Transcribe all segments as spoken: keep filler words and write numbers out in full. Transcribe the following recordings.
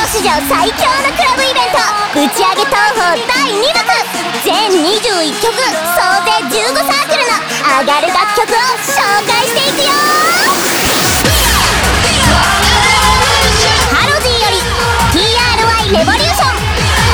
史上最強のクラブイベント打ち上げ東宝だいにぶく全にじゅういっきょく総勢じゅうごサークルの上がる楽曲を紹介していくよ。ハロジーより ティーアールワイ レボリューション。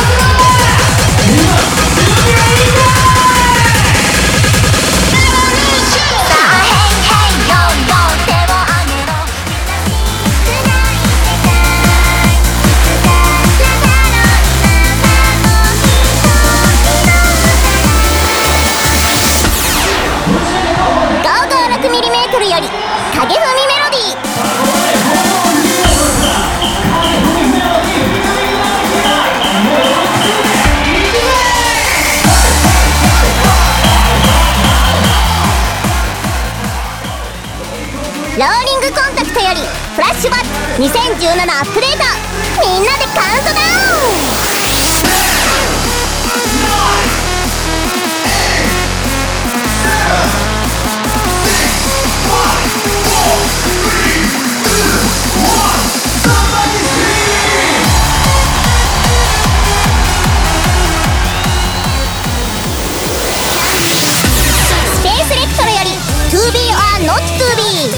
より影踏みメロディー。ローリングコンタクトよりフラッシュバックにせんじゅうななアップデート。みんなでカウントダウン。Not to be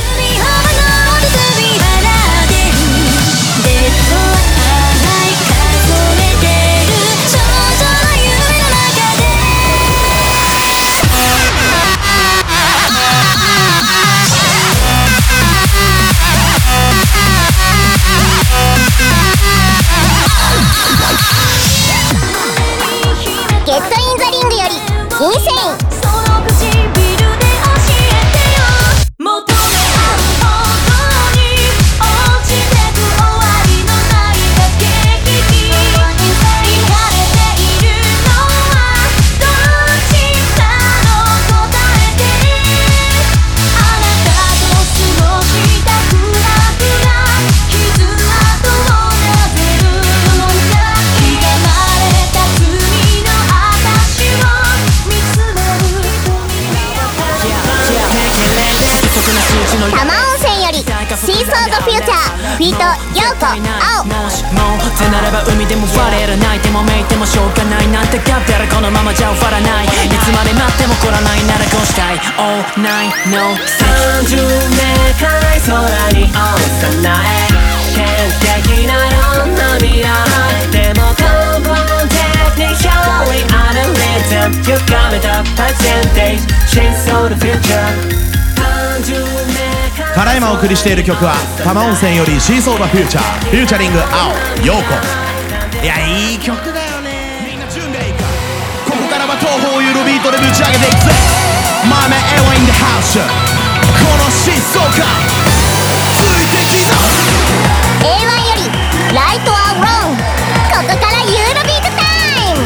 ゲットインザリングよりインセイン。多摩温泉よりシーソードフューチャーフィートヨーコ青。もしもってなれば海でもバレる泣いてもめいてもしょうがないなんてガッペラこのままじゃ終わらない。いつまで待っても来らないならこうしたい All night no さんじゅうめかい空に青さなえ天敵なような未来でも根本的に表裏あるリズム歪めたパーセンテージシーソードフューチャー。 ただいまお送りしている曲は多摩温泉よりシーソーダフューチャーフューチャリング青陽子。いやいい曲だよね。みんな準備はいいか。ここからは東方ゆるビートでぶち上げていくぜ。マーメンエワインでハウスこの疾走感ついてきた。 エーワン よりライトアローン。ここからユーロビートタイム。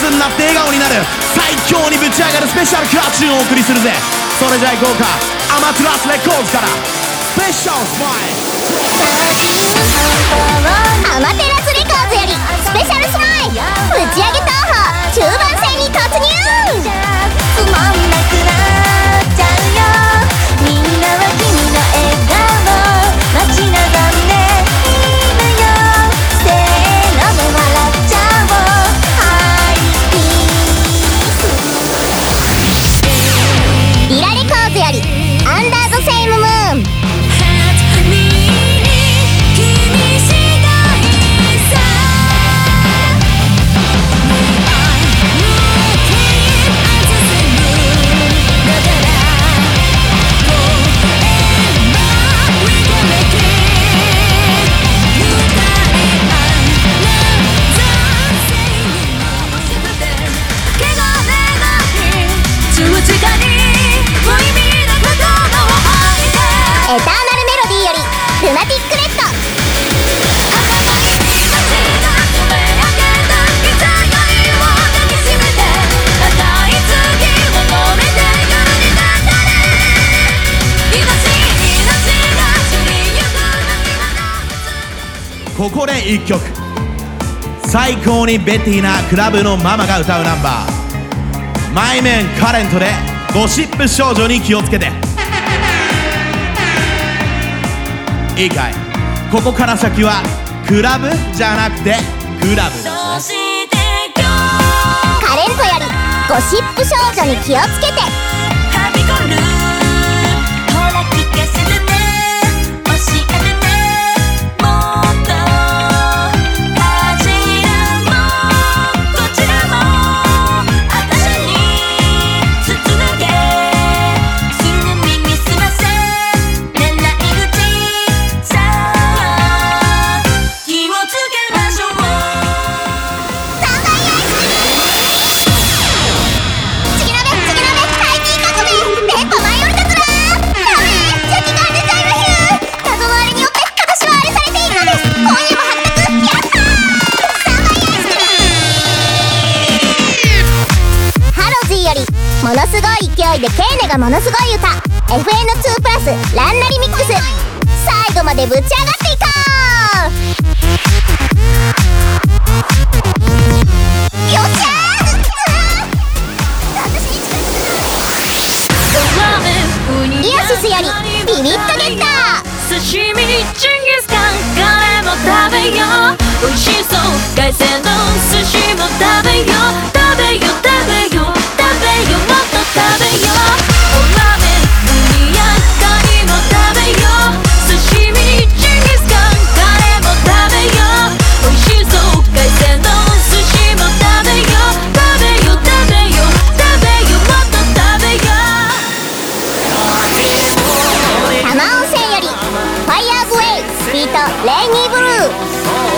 スになって笑顔になる最強にぶち上がるスペシャルカーチューンをお送りするぜ。それじゃあ行こうか。アマテラスレコーズからスペシャルスマイル。 アマテラスレコーズよりスペシャルスマイルぶち上げ東宝中盤戦に突入。つまんなくなっちゃうよ。みんなは君の笑顔待ち望んでいるよ。せーので笑っちゃおう。ハイピースリラレコーズよりアンダーザセイムムーン。エターナルメロディーよりルナティックレッド。 ここでいっきょく、最高にベティなクラブのママが歌うナンバー、マイメンカレントでゴシップ少女に気をつけて。いいかい、ここから先はクラブじゃなくてグラブだぜ。 カレントよりゴシップ少女に気をつけて。はびこるほら聞かせてね、教えてね、もっとあちらもこちらもあたしに筒抜けすぐ耳すませ狙い撃ちさあ気をつけましょう。三大アイスクリームチキ鍋チキ鍋大金革命電波舞い降りたつらー。ダメチキが出ちゃいまひゅー。謎のあれによって私はあれされているのです。今夜も発覚やったー。三大アイスクリームハロジーよりものすごい勢いでケーネがものすごい歌 エフエヌツー プラスランナリミックス。最後までぶち上がっていこう。よっしゃー。私に近づくイオシスよりビビッとゲッター。 刺身ジンギスカンカレーも食べよう。美味しそう海鮮丼寿司も食べよう。食べよ食べよ食べよもっと食べよう。おラーメンウニやカニも食べよう。刺身ジンギスカンカレーも食べよう。美味しそう海鮮丼寿司も食べよう。食べよ食べよ食べよもっと食べよう。 多摩温泉よりファイヤーズウェイフィートレイニーブルー。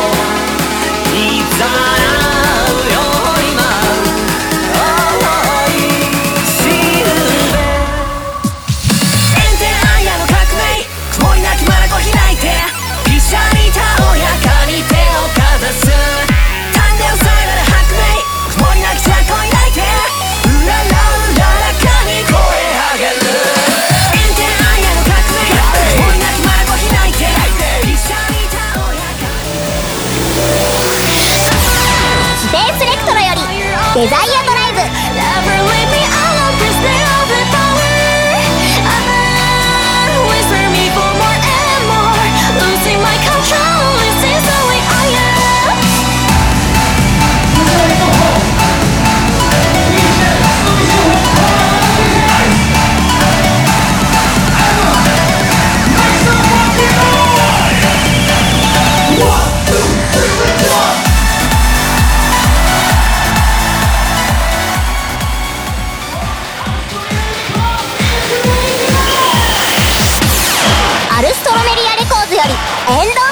デザイアドライブ。アルストロメリアレコーズよりエンド